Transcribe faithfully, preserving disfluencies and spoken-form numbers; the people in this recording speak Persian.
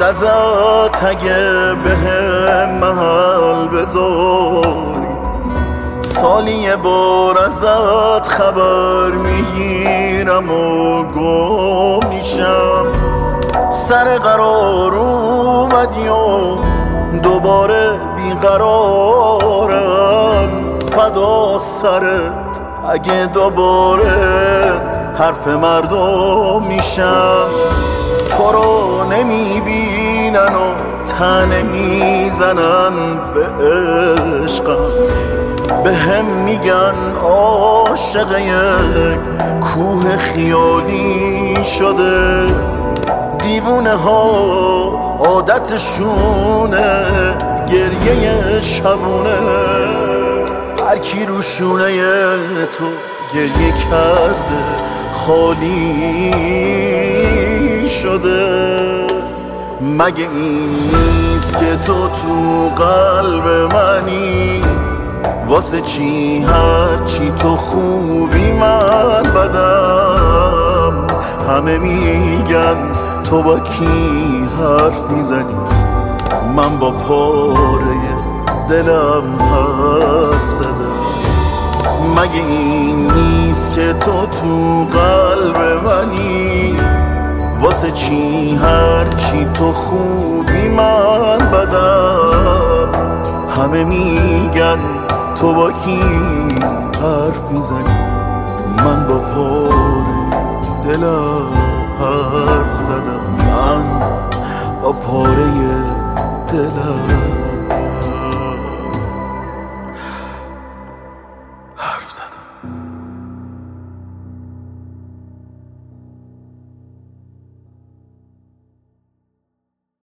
ازت اگه به هم محل بذاری، سالی یه بار ازت خبر میگیرم و گم میشم. سر قرار اومدی و دوباره بیقرارم، فدا سرت اگه دوباره حرف مردم میشم. تو رو نمیبینن و تنه میزنن به عشقم، به هم میگن عاشق یک کوه خیالی شده. دیوونه ها عادتشونه گریه شبونه، هر کی رو شونه تو گریه کرده خالی شده. مگه این نیست که تو تو قلب منی؟ واسه چی هر چی تو خوبی من بدم؟ همه میگن تو با کی حرف میزنی، من با پاره دلم حرف زدم. مگه این نیست که تو تو قلب منی؟ واسه چی هر چی تو خوبی من بدم؟ همه میگن تو با کی حرف میزنی، من با پاره دلم حرف زدم. من با پاره دلم